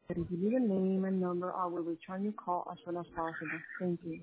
If you leave a name and number, I will return your call as soon as possible. Thank you.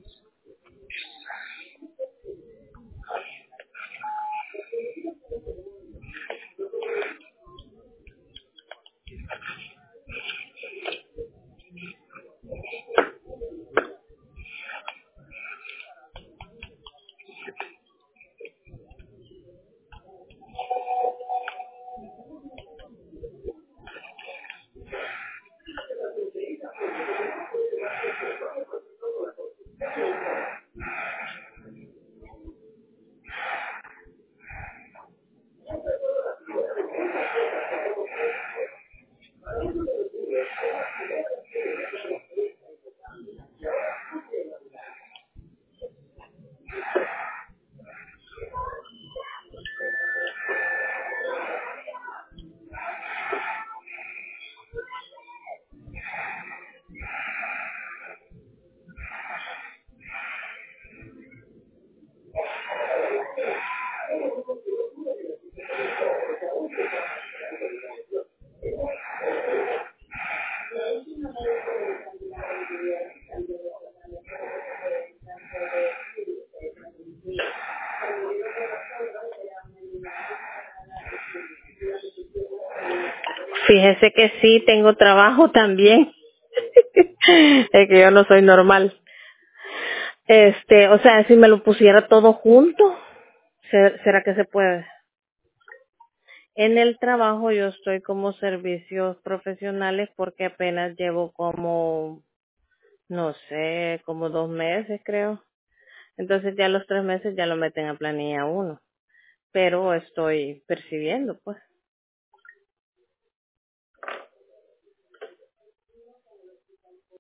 Fíjese que sí, tengo trabajo también. Es que yo no soy normal. O sea, si me lo pusiera todo junto, ¿será que se puede? En el trabajo yo estoy como servicios profesionales porque apenas llevo como, no sé, como 2 meses creo. Entonces ya los 3 meses ya lo meten a planilla uno. Pero estoy percibiendo, pues.